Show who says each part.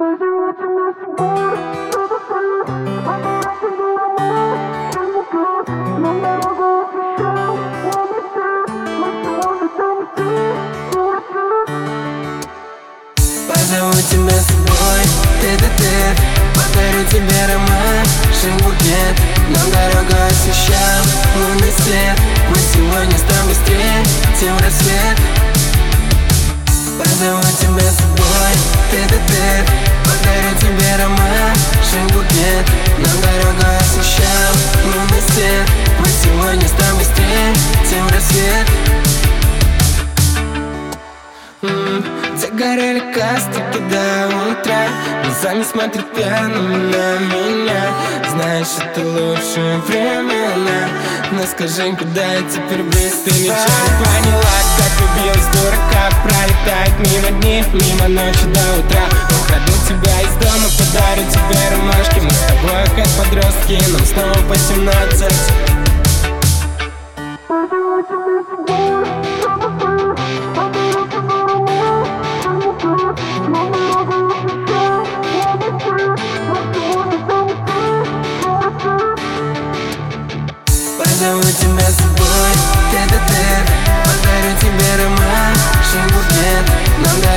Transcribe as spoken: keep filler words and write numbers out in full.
Speaker 1: Позову тебя с собой, тет-а-тет, подарю тебе роман, букет. Нам дорогу освещал лунный свет. Мы сегодня с тобой встретим рассвет. Позову тебя с собой, тет-а-тет, подарю тебе роман, букет. Нам дорогу освещал лунный свет. Мы сегодня с тобой встретим рассвет. Загорели кастики до утра, глазами смотрят пьяными на меня. Знаешь, это лучшие времена, но скажи, куда я теперь близ? Ты ничего не поняла, как влюбилась дурака. Пролетают мимо дни, мимо ночи до утра. Украду тебя из дома, подарю тебе ромашки. Мы с тобой как подростки, нам снова по семнадцать. Позову тебя с собой, тет-а-тет, подарю тебе роман, букет. Нам